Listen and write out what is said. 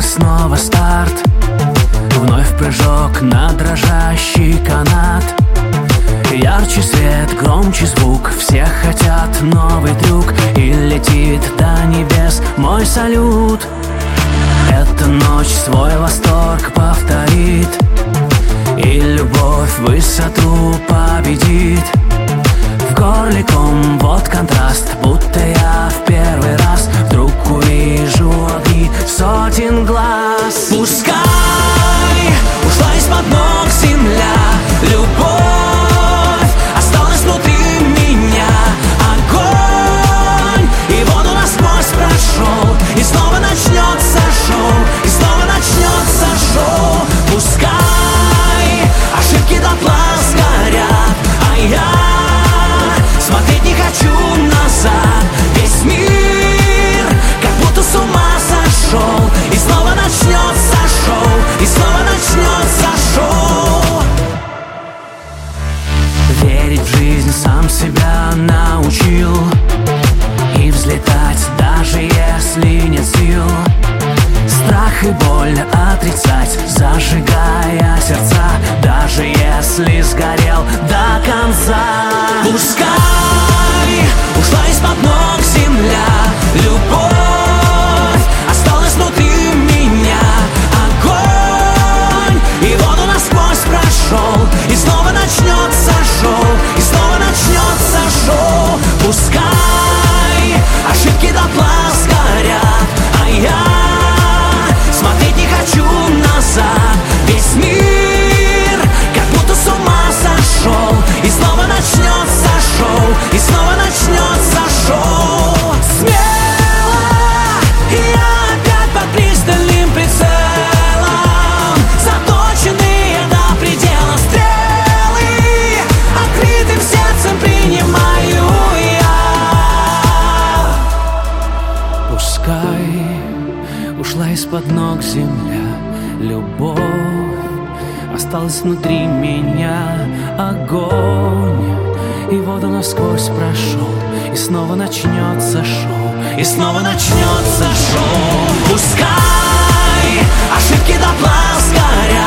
снова старт, вновь прыжок на дрожащий канат. Ярче свет, громче звук, все хотят новый трюк, и летит до небес мой салют. Эта ночь свой восторг повторит, и любовь высоту победит. В горле ком, вот контраст, будто я в первый раз вдруг увижу огни сотен глаз. Пускай ушла из-под ног земля, любовь осталась внутри меня. Огонь и воду насквозь прошел, и снова начнется шоу, и снова начнется шоу. Пускай ошибки дотла сгорят, а я смотреть не хочу назад. Весь мир как будто с ума сошел, и снова начнется шоу, и снова начнется шоу. Верить в жизнь сам себя научил, и взлетать даже если нет сил. Страх и боль отрицать, зажигая сердца, даже если сгорел до конца. Пускай ушла из-под ног земля, любовь осталась внутри меня. Огонь и воду насквозь прошел, и снова начнется шоу, и снова начнется шоу. Пускай ошибки дотла сгорят, а я смотреть не хочу назад. Весь мир как будто с ума сошел, и снова начнется шоу, и снова начнется шоу. Смело я опять под пристальным прицелом, заточенные до предела стрелы, открытым сердцем принимаю я. Пускай ушла из-под ног земля, любовь осталась внутри меня. Огонь и воду насквозь прошел, и снова начнется шоу, и снова начнется шоу. Пускай ошибки дотла сгорят,